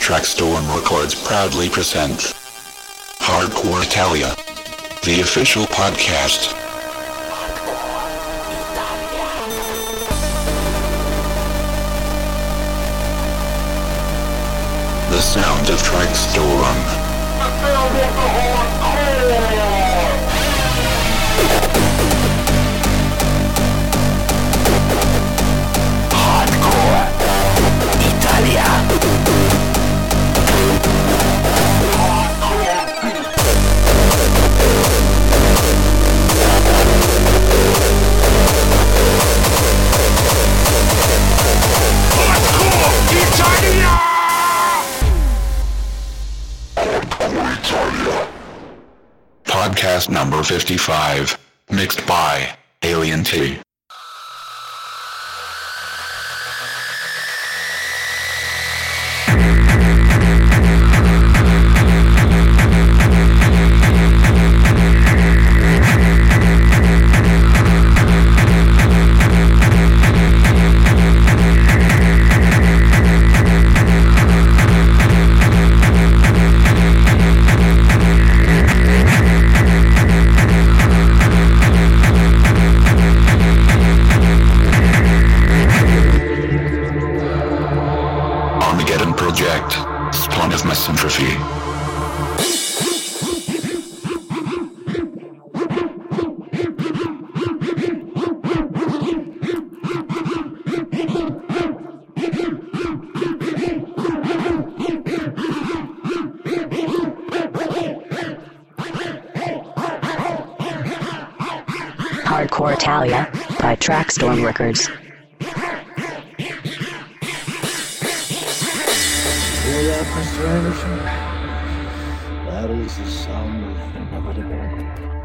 Trackstorm Records proudly present Hardcore Italia, the official podcast. The sound of Trackstorm. The sound of the hardcore! Podcast number 55, mixed by Alien T. Project, Spawn of Misanthropy. Hardcore Italia by Trackstorm Records. That is the sound of inevitable.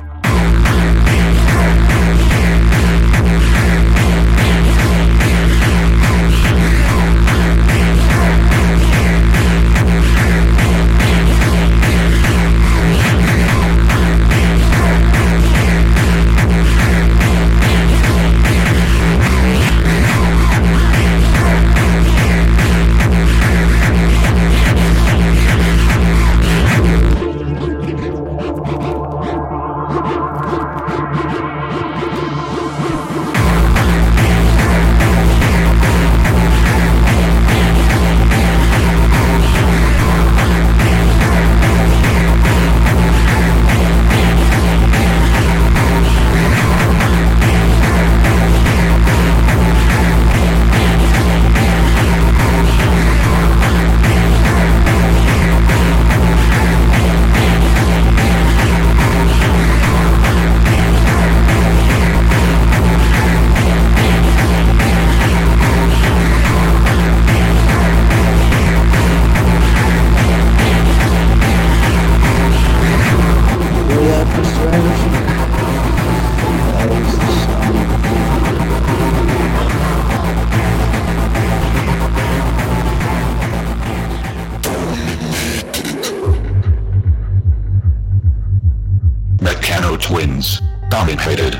Meccano Twins, dominated.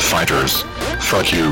fighters. Fuck you.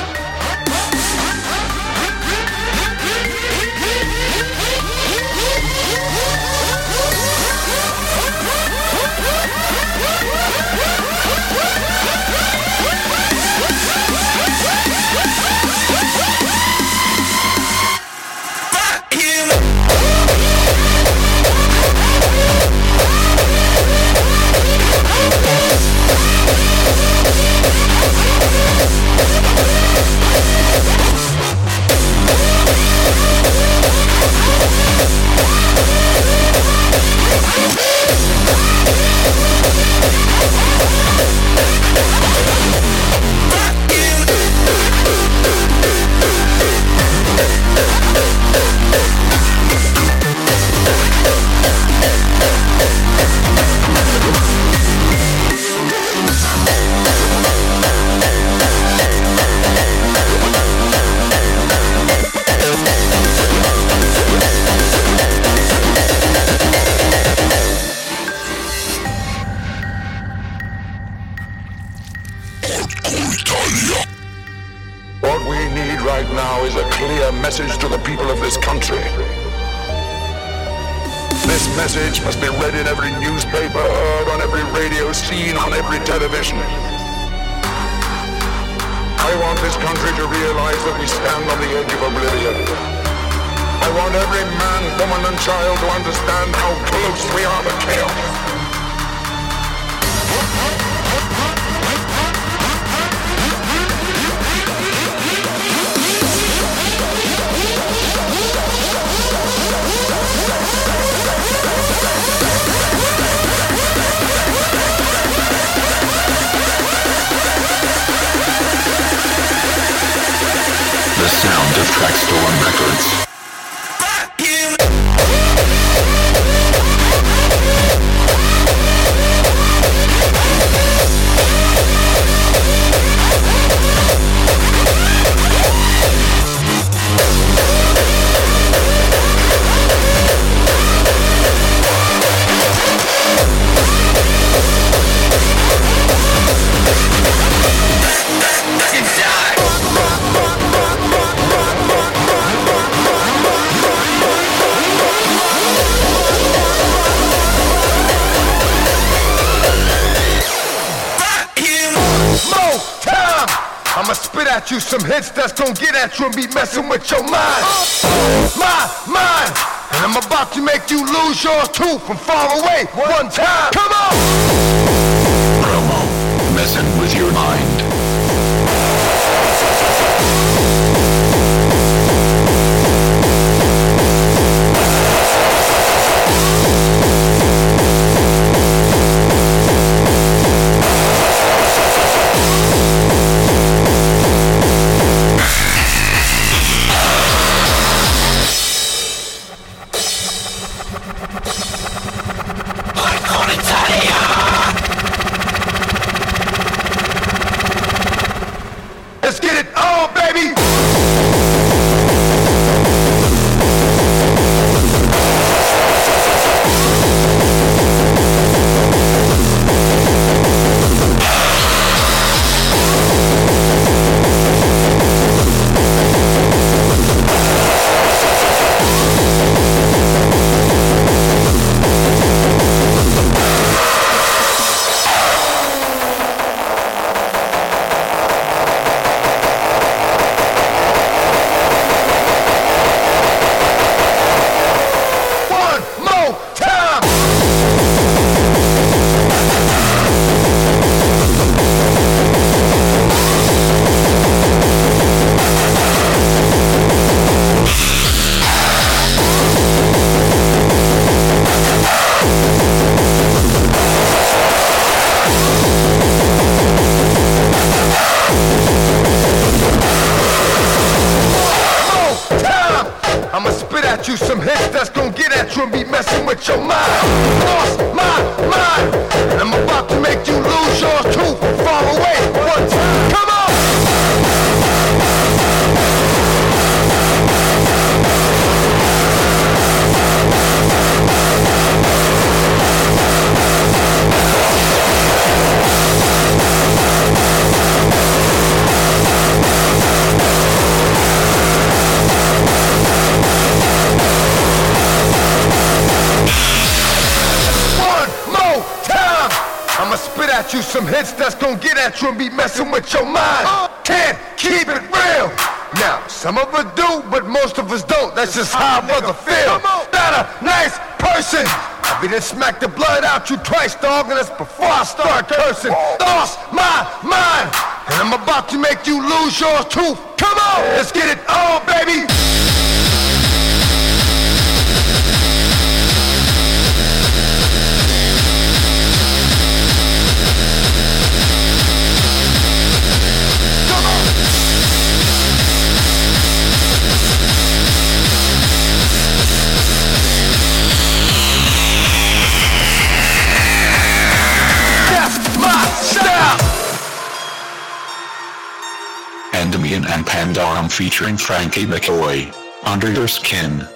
Message to the people of this country. This message must be read in every newspaper, heard on every radio, seen on every television. I want this country to realize that we stand on the edge of oblivion. I want every man, woman, and child to understand how close we are to chaos. The sound of Trackstorm Records. At you some hits that's gonna get at you and be messing with your mind. My mind. And I'm about to make you lose yours too from far away. One time. Come on! Promo. Messing with your mind. Let's get it on, baby! You some hits that's gonna get at you and be messing with your mind. Lost my mind. And I'm about to make you lose yours too from far away. One time. Come on! I'ma spit at you some hits that's gonna get at you and be messing with your mind. Can't keep it real. Now, some of us do, but most of us don't. That's just how a brother feel. Not a nice person. I be done smack the blood out you twice, dog, and that's before I start cursing. Lost my mind, and I'm about to make you lose yours too. Come on, let's get it on, baby. Endymion and Pandorum featuring Frankie McCoy, Under Your Skin.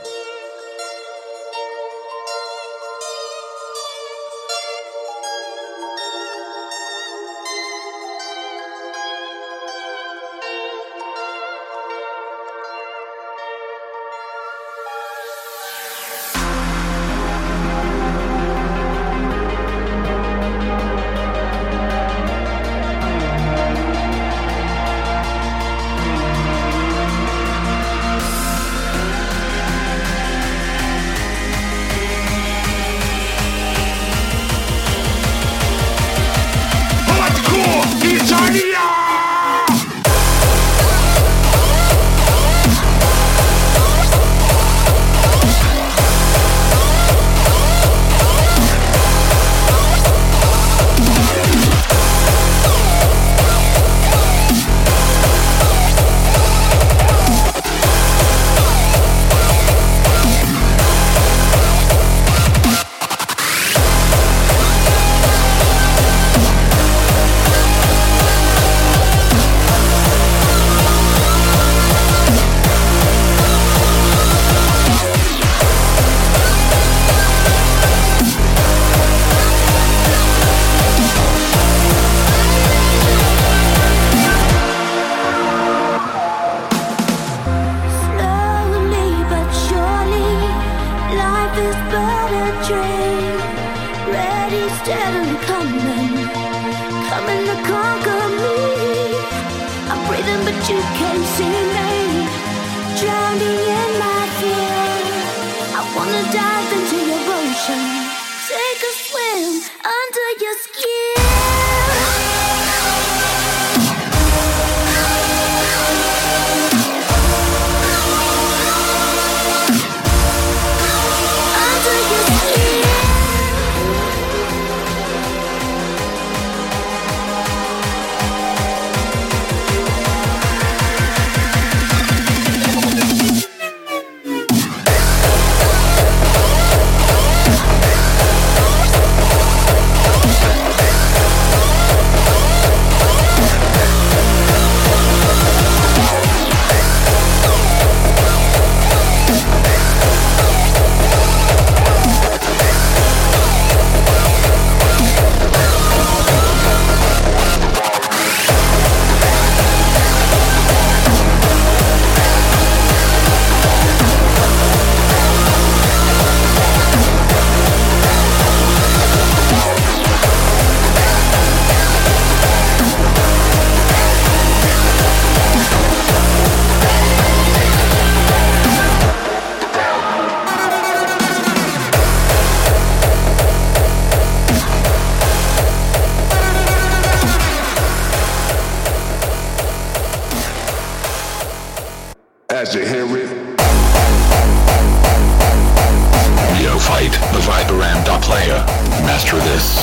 As you hear it, Neophyte, the Vibranda player. Master this.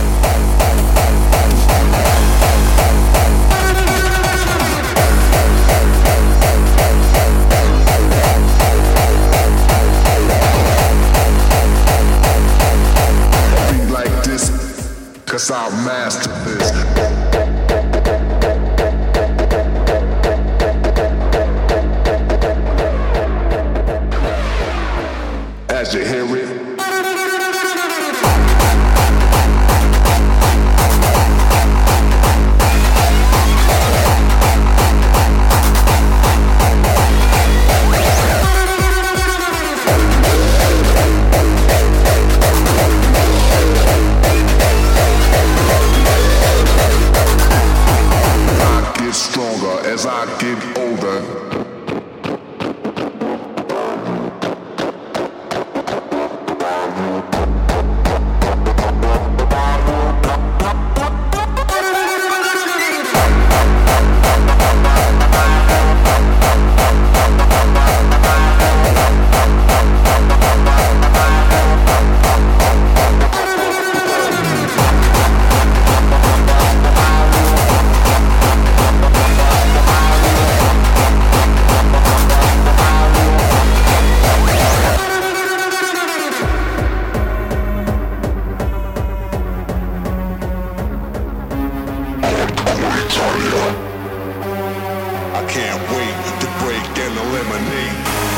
beat like this, 'cause I'll master this. As you hear it, I can't wait to break and eliminate.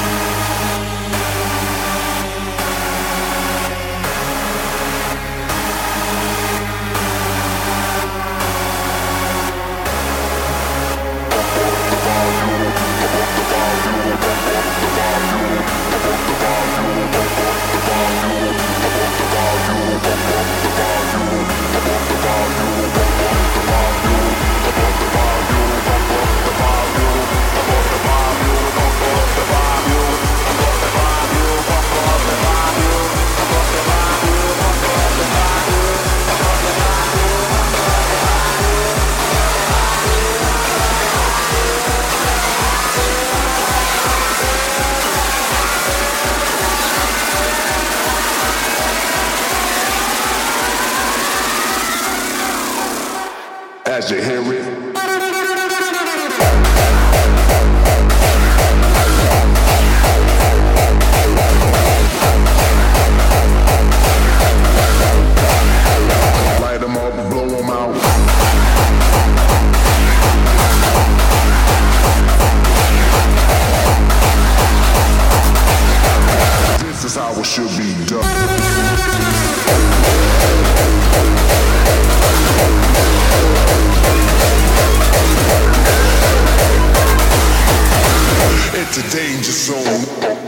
As you hear it, light them up, blow them out. This is how it should be done. It's a danger zone.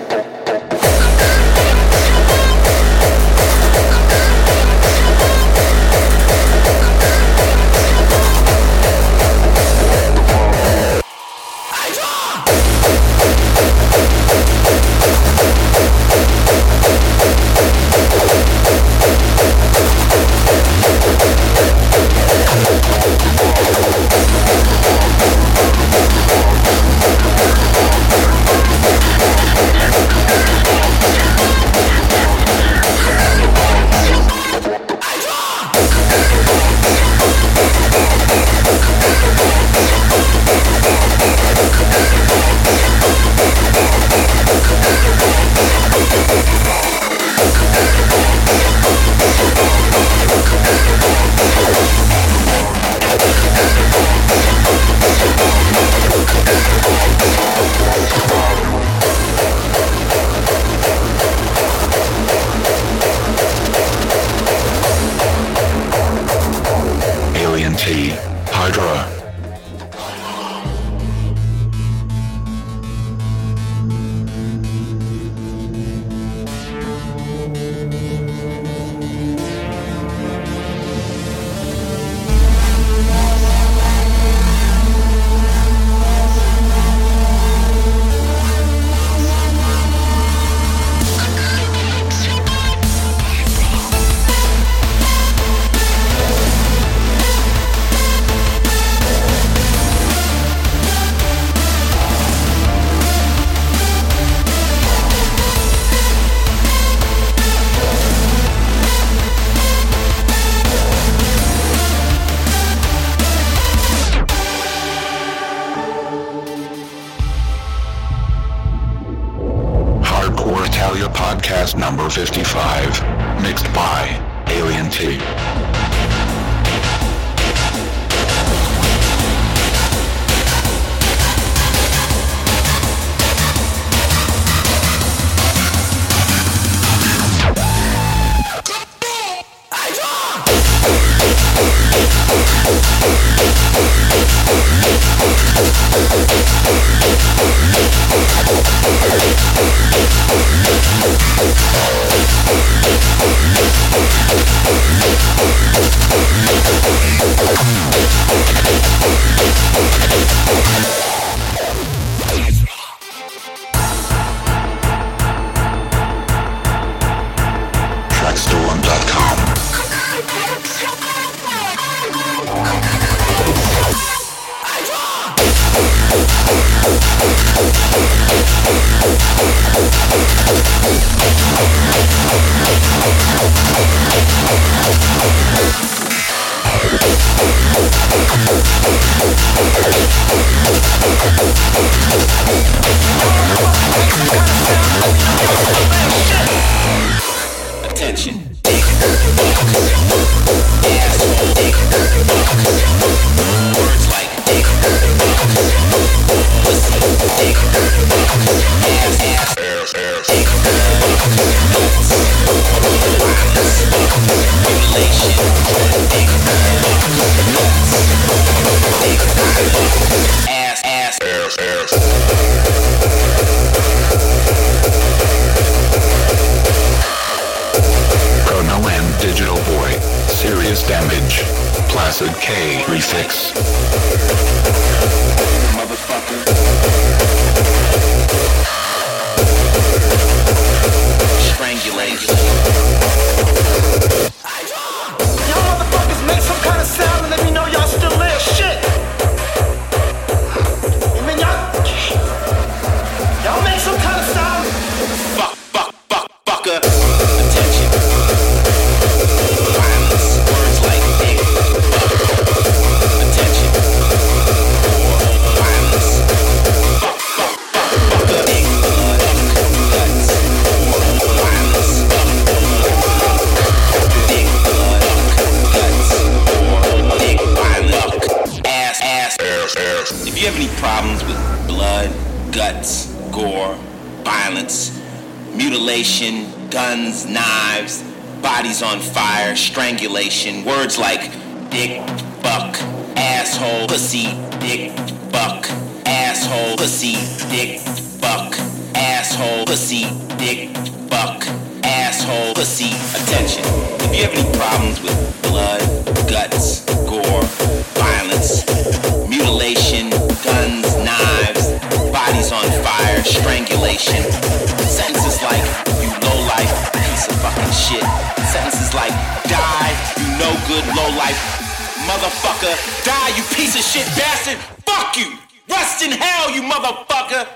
Hydra. Podcast number 55, mixed by Alien T. Trackstolen.com. Chrono and Digital Boy, Serious Damage, Placid K Refix. Motherfucker. Strangulate. Y'all motherfuckers make some kind of sound and let me know y'all still there. Shit. I mean, y'all make some kind of sound. Fucker. Attention. Violence. Words like dick. Attention. Violence. Fucker. Dick. Blood. Guts. Violence. Dick. Blood. Guts. Dick. Violence. Ass. If you have any problems with blood, guts, gore, violence, mutilation, guns, knives, bodies on fire, strangulation, words like dick, fuck, asshole, pussy, dick, fuck, asshole, pussy, dick, fuck, asshole, pussy, dick, fuck, asshole, pussy. Attention. If you have any problems with blood, guts, gore, violence, mutilation, guns, knives, bodies on fire, strangulation, sentences like you low-life piece of fucking shit, sentences like die, you no good low-life motherfucker, die, you piece of shit bastard, fuck you, rest in hell, you motherfucker.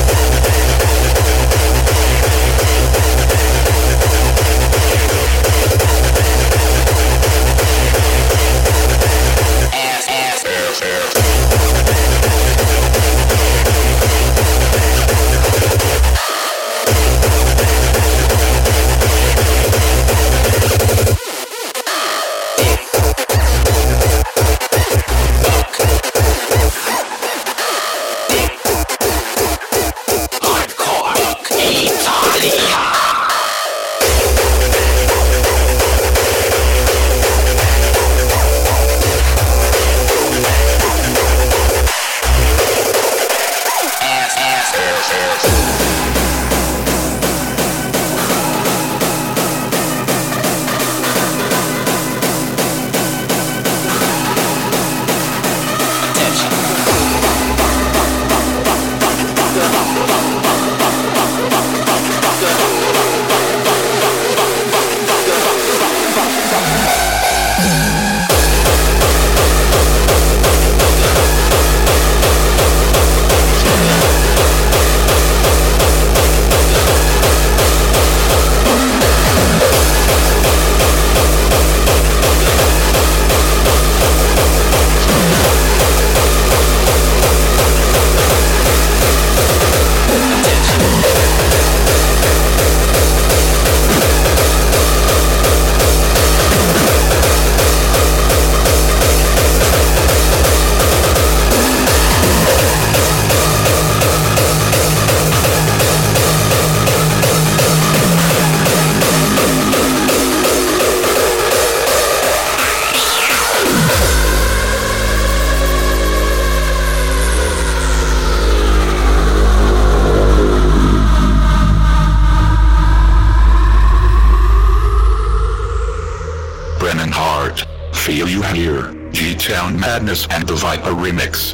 Feel You Here, G-Town Madness and the Viper Remix.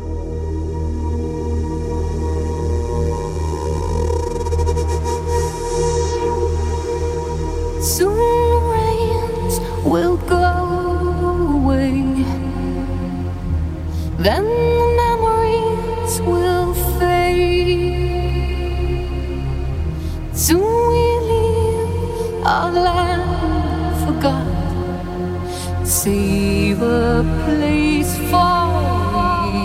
Soon the rains will go away, then the memories will fade. Soon we leave our land forgot, save a place for me.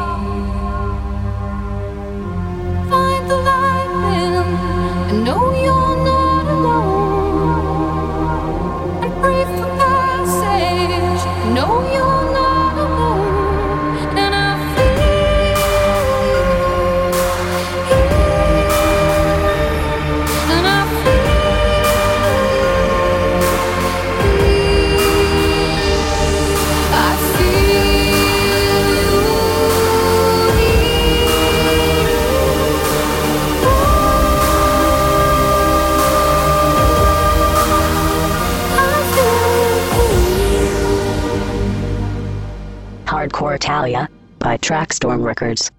Find the light in and know you're not alone, and pray for passage, know you're not alone. And I feel and I feel Hardcore Italia by Trackstorm Records.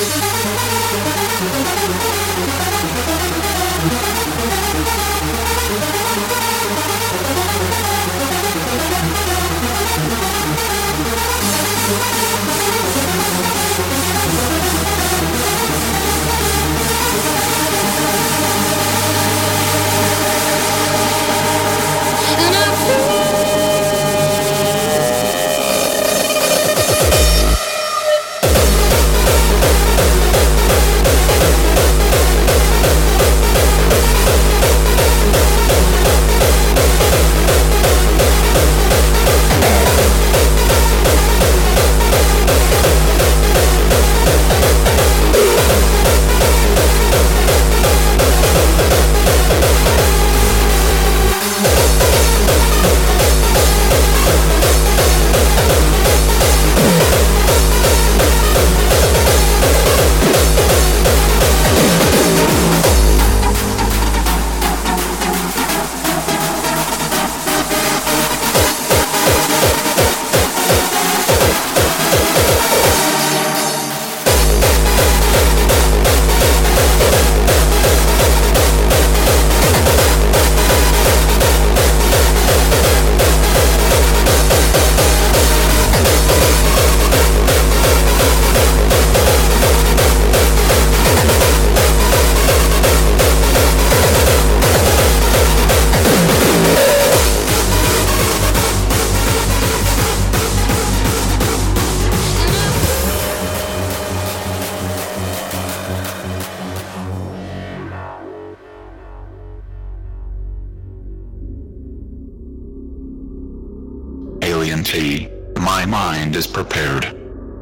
Alien T. My mind is prepared.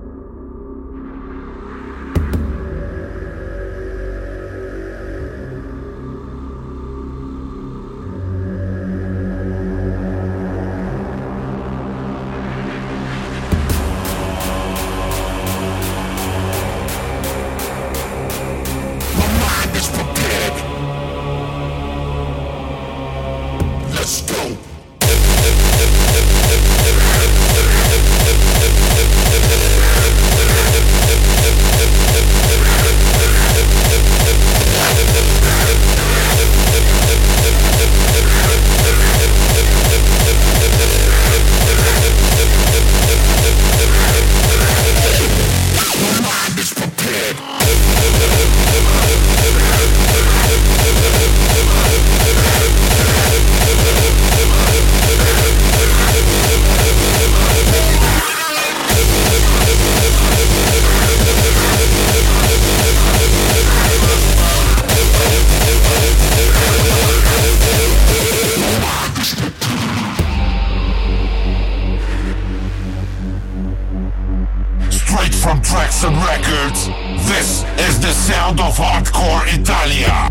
From Trackstorm Records, this is the sound of Hardcore Italia.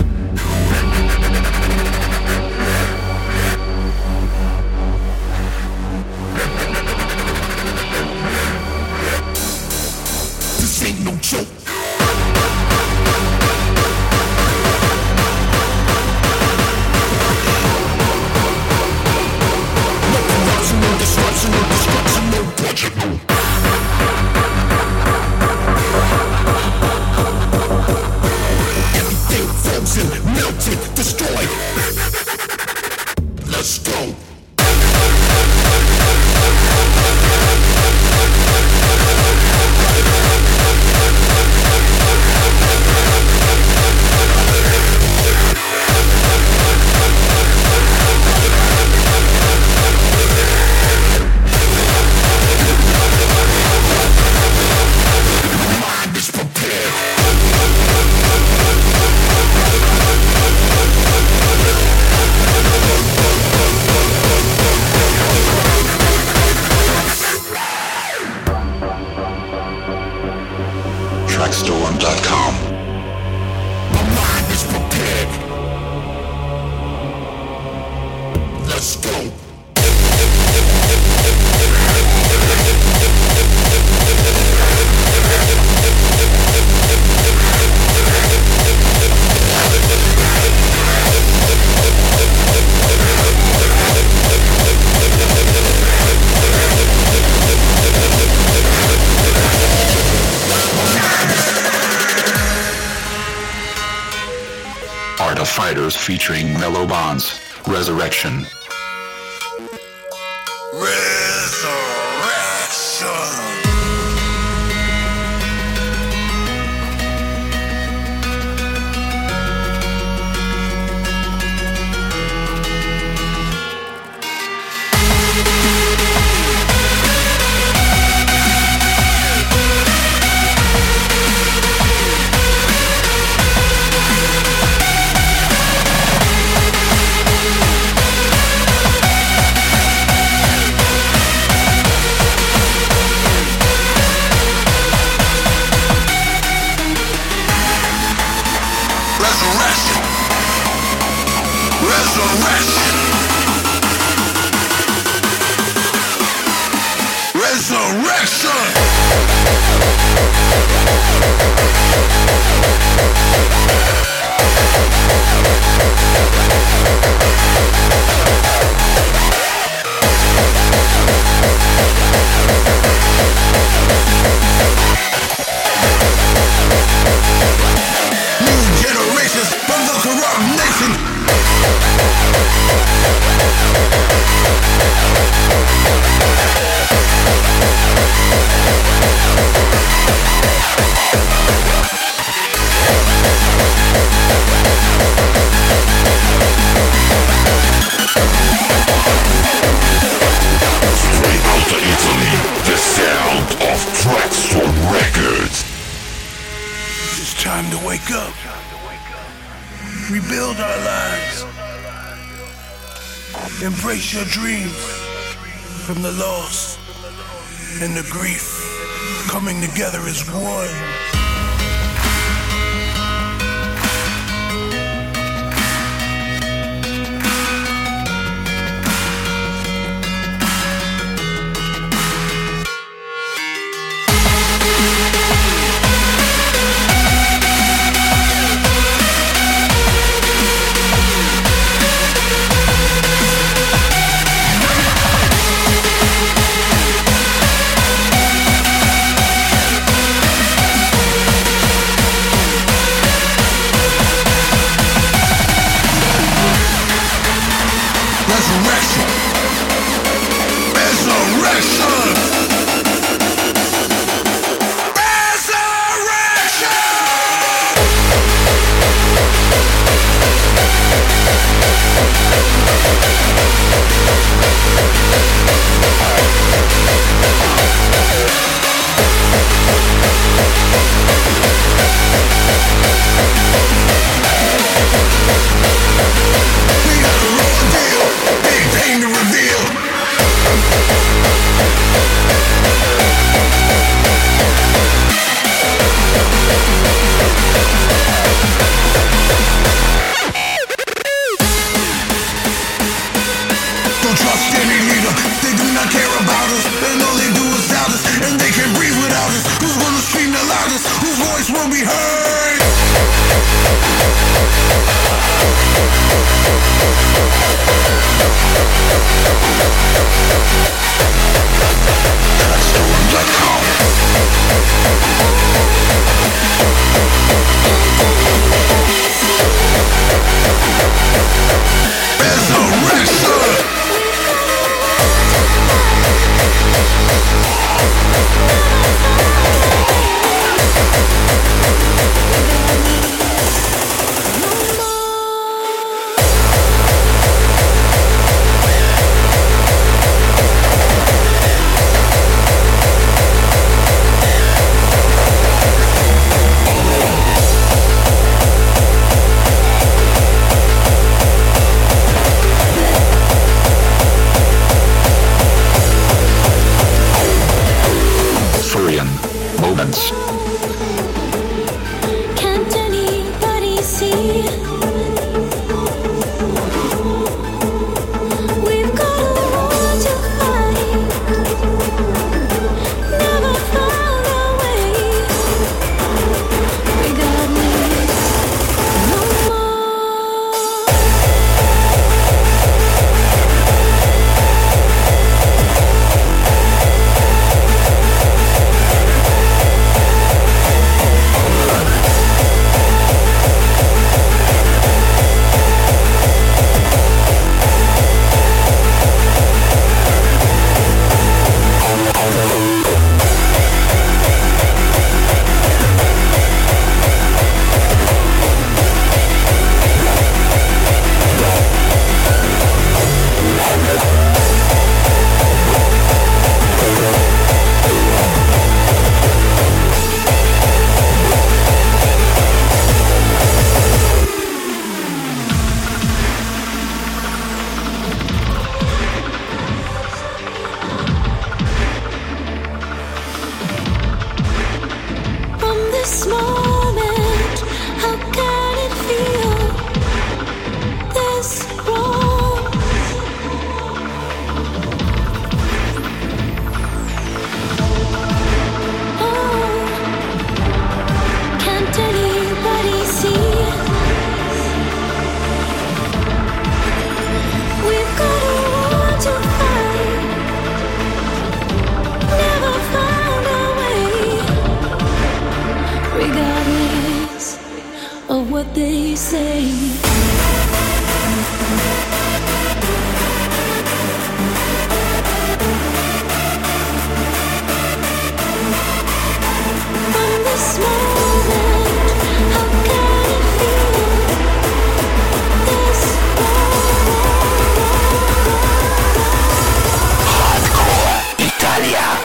This ain't no joke. No disruption, no destruction, no budget, no. Everything Riders featuring Mellow Bonds, Resurrection. Embrace your dreams from the loss and the grief coming together as one. they say. From this moment, how can it feel this Hardcore Italia.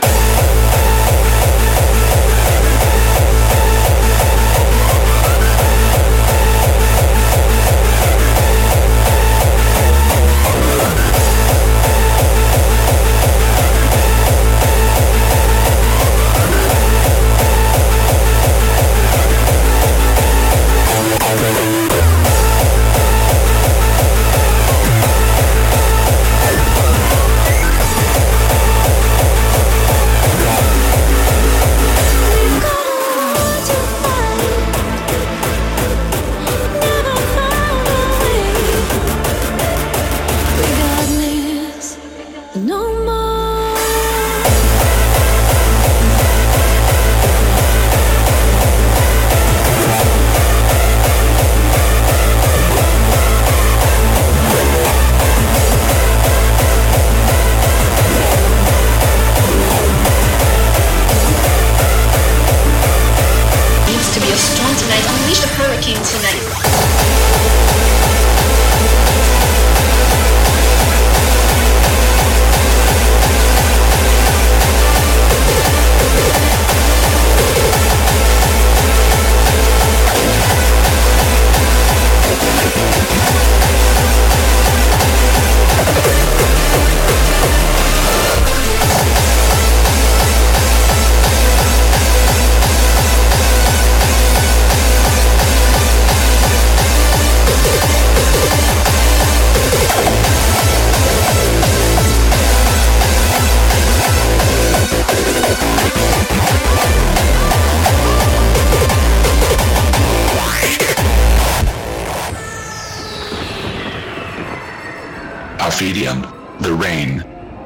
Ophidian, The Rain.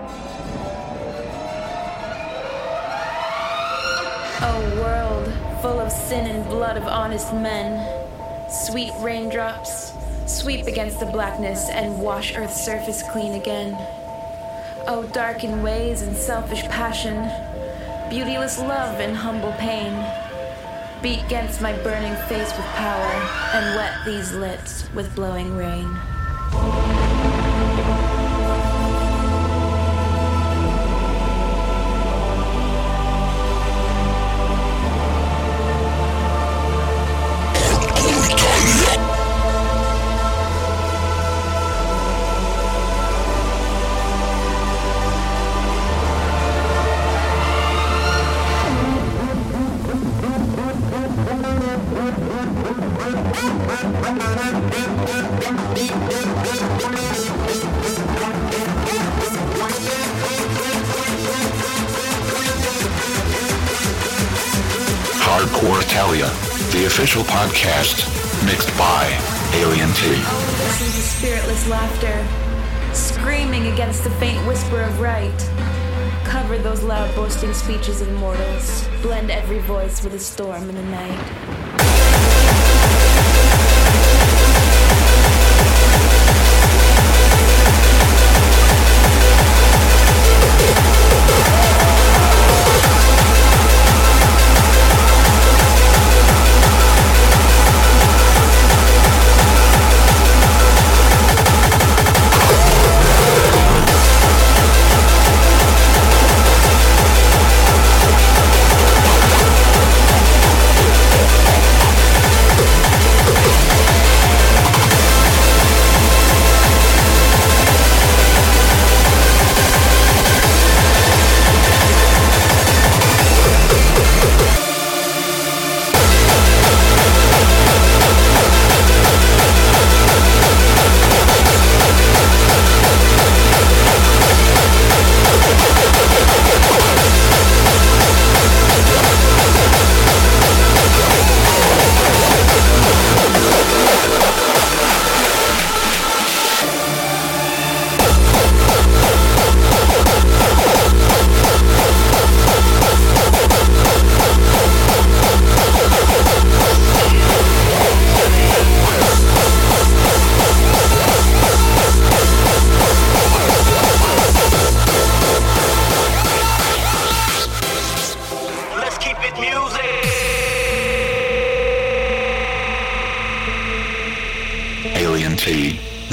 A world full of sin and blood of honest men. Sweet raindrops sweep against the blackness and wash Earth's surface clean again. Oh, darkened ways and selfish passion, beautyless love and humble pain, beat against my burning face with power and wet these lips with blowing rain. Hardcore Italia, the official podcast, mixed by Alien T. Oh, listen to spiritless laughter, screaming against the faint whisper of right. Cover those loud boasting speeches of mortals, blend every voice with a storm in the night.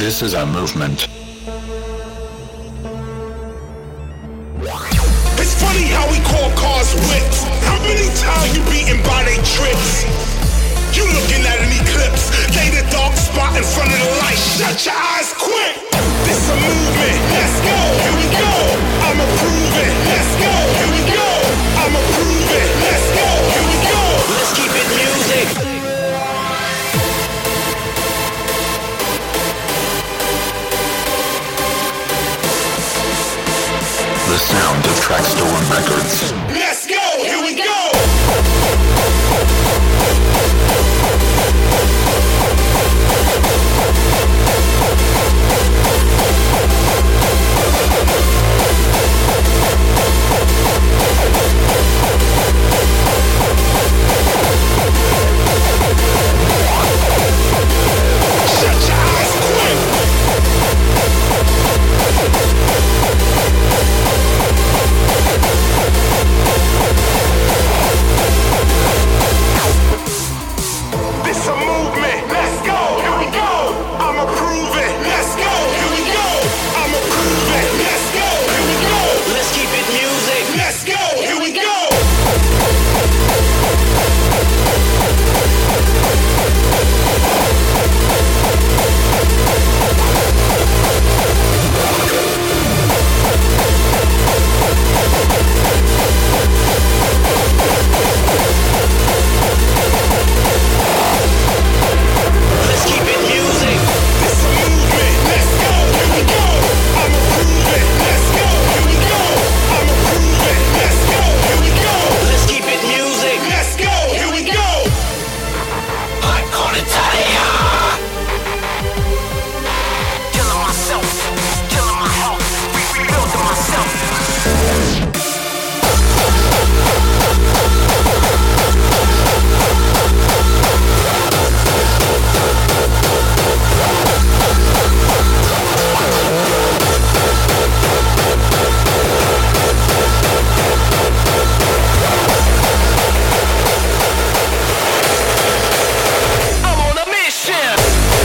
This is a movement. It's funny how we call cars whips. How many times you beaten by they tricks? You looking at an eclipse. They the dark spot in front of the light. Shut your eyes quick. This a movement. Let's go. Here we go. I'ma prove it. Let's go. Here we go. I'ma prove it. Let's go. Here we go. Let's keep it music. The sound of Trackstorm Records. Let's go. Here we go. Shut your eyes quick. This a movement. Let's go. Here we go. I'ma prove it. Let's go. Here we go. I'ma prove it. Let's go. Here we go. Let's keep it music. Let's go. Here we go. Let's keep it music. This a movement. Let's go. Here we go. I'ma prove it. Let's go. Here we go. I'ma prove it. Let's go. Here we go. Let's keep it music. Let's go. Here we go. I'm gonna tell ya. Killing myself, killing my health, rebuilding myself. I'm on a mission.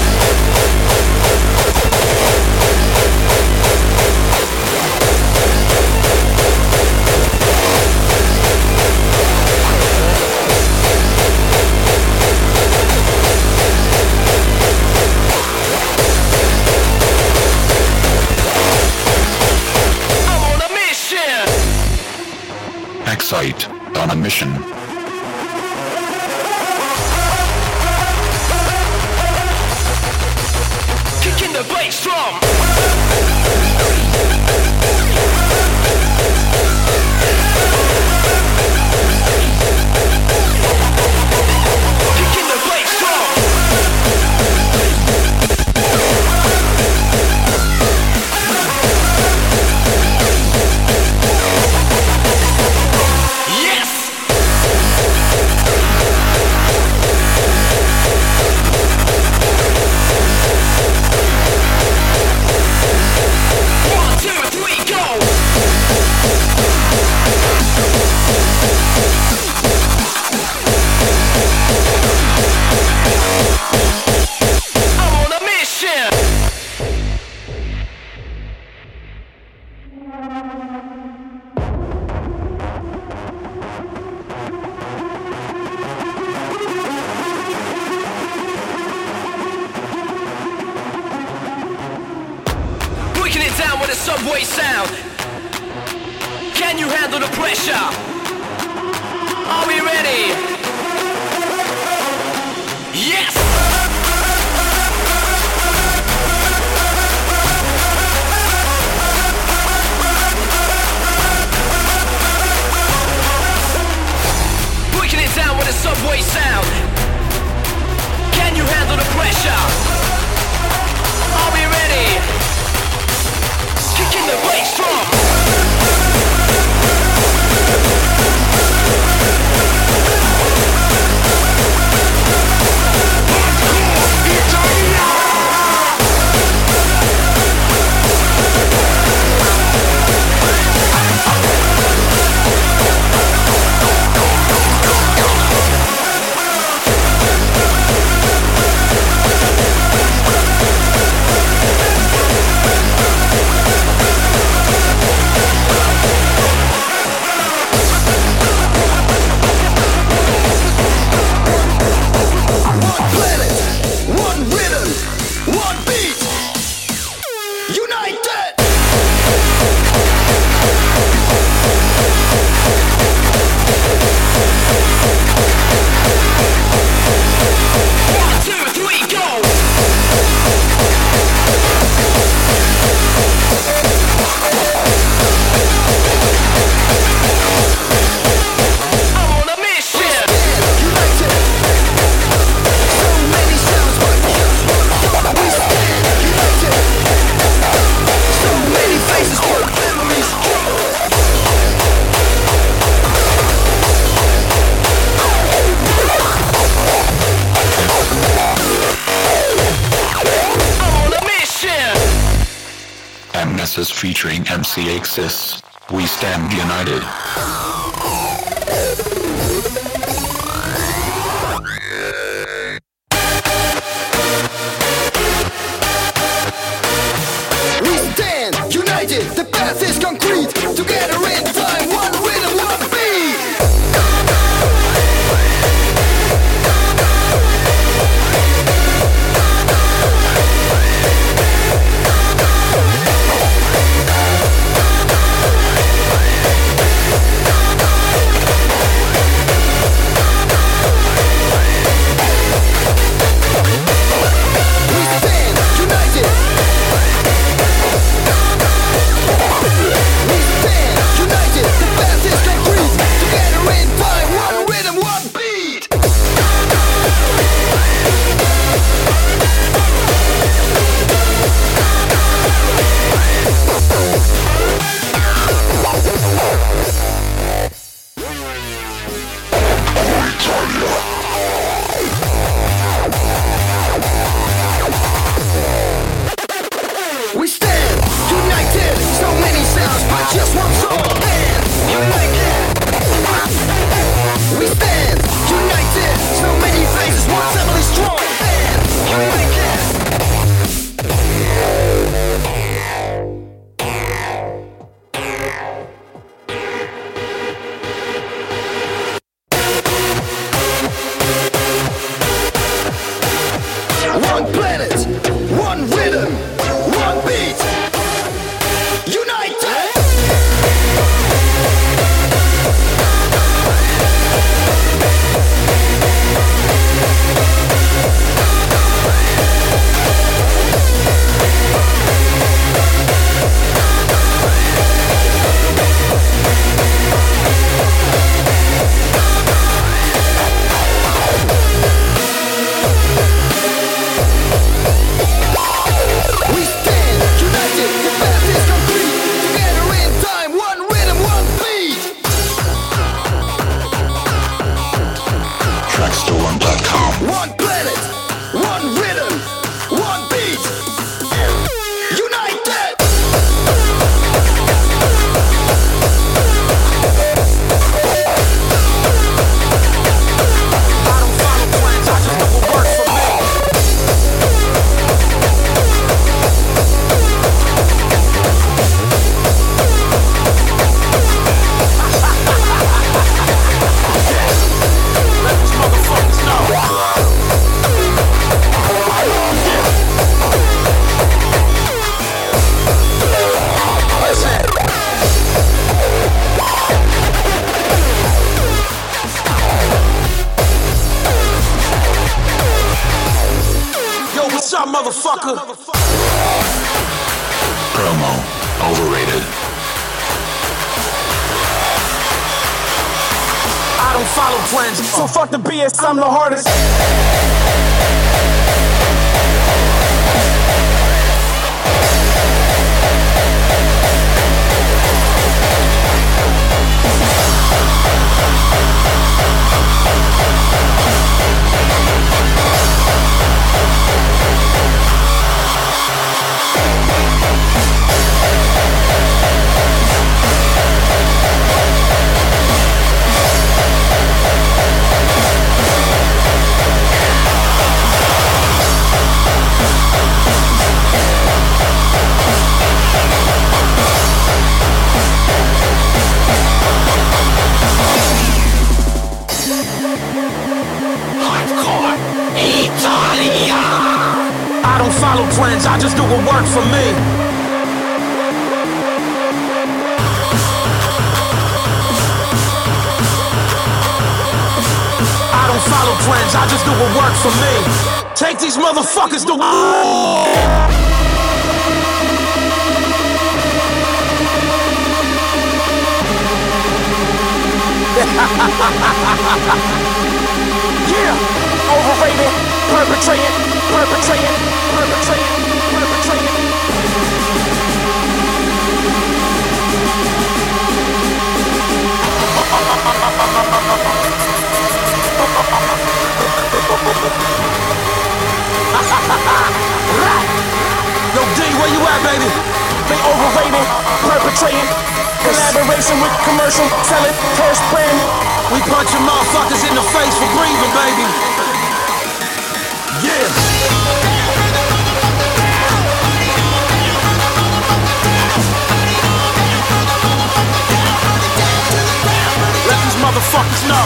I'm on a mission. Excite on a mission. Kicking the bass drum. Kicking the bass drum. Yes. One, two, three, go. I'm on a mission. Breaking it down with a subway sound. Can you handle the pressure? Are we ready? Yes! Breaking it down with a subway sound. Can you handle the pressure? Are we ready? Kicking the bass drum. masses featuring MC Axis. We stand united. We stand united, the path is concrete. Together in time, one rhythm, one beat. We stand united, so many sounds, but just one song. And united. We stand united, so many faces, one family strong. And united. One planet, one rhythm, one beat. United. We stand united, the path is complete. Together in time, one rhythm, one beat. Trackstore1.com. One planet, one rhythm, one beat. United. I don't follow plans, I just do what works for me. Let these motherfuckers know. Listen. Yo, what's up, motherfucker? Promo. Overrated. I don't follow plans, so fuck the BS, I'm the hardest. I don't follow plans, I just do what works for me. I don't follow plans, I just do what works for me. Take these motherfuckers to war. Yeah, overrated, perpetrated, perpetrated, perpetrated, perpetrated. Yo, D, where you at, baby? they overrated, perpetrating collaboration with commercial, selling hairspray. We punching motherfuckers in the face for breathing, baby. Yeah. Let these motherfuckers know.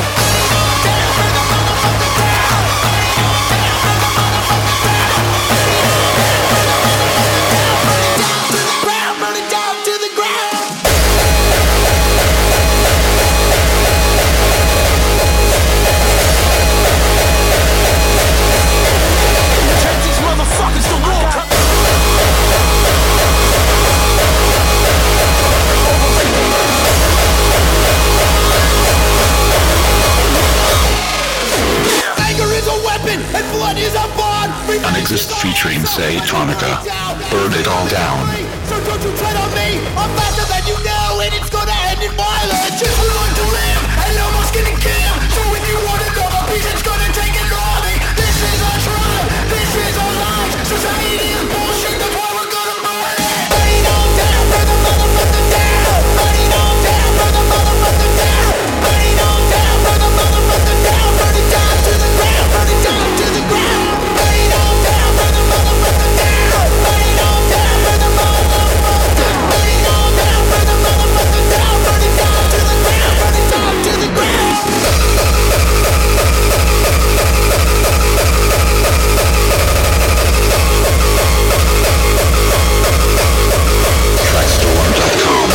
Unexist featuring Saytonica. Burn it all down. So don't you tread on me, I'm faster than you know, and it's gonna end in violence. Just learn to live, and no one's gonna kill. So when you want another piece, it's gonna take it all. This is our tribe, this is our life. Society is bullshit, that's why we're gonna burn it. Burn it all down, burn the motherfucker down. Burn it all down, burn the motherfucker down. Burn it all down, burn the motherfucker down. Burn it down to the ground, burn it down to the ground. Burn it all down, burn the motherfucker down. Burn it all down, burn the motherfucker down. Burn it all down, burn the motherfucker down. Burn it down to the ground, burn it down to the ground. Trackstorm.com.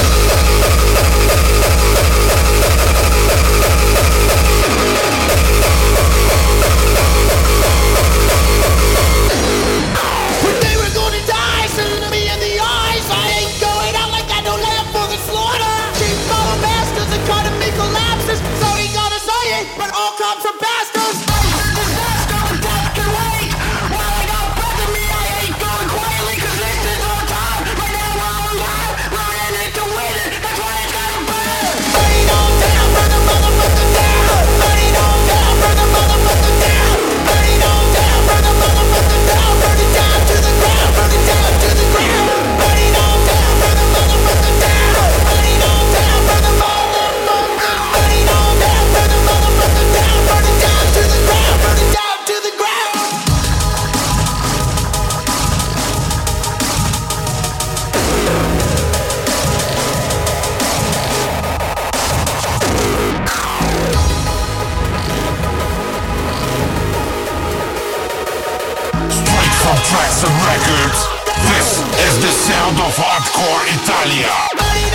When they were gonna die, sitting me in the eyes, I ain't going out like I don't have for the slaughter. Cheap follow masters, economy collapses, so he gotta say it, but all comes from bastards. Disaster, death can wait. While I got breath in me, I ain't going quietly, 'cause this is our time. Right now we're alive, we're in it to win it, that's why it's gotta burn. Burn it all down, burn the motherfucker down. Burn it all down, burn the motherfucker down. Burn it all down, burn the motherfucker down. Burn it down to the ground, burn it down to the ground. Burn it all down, burn the motherfucker down. Burn it all down, burn the motherfucker. Burn it all down, burn the motherfucker down. Burn it down to the ground, burn it down to the ground. Straight from Tracks and Records, this is the sound of hardcore Italia.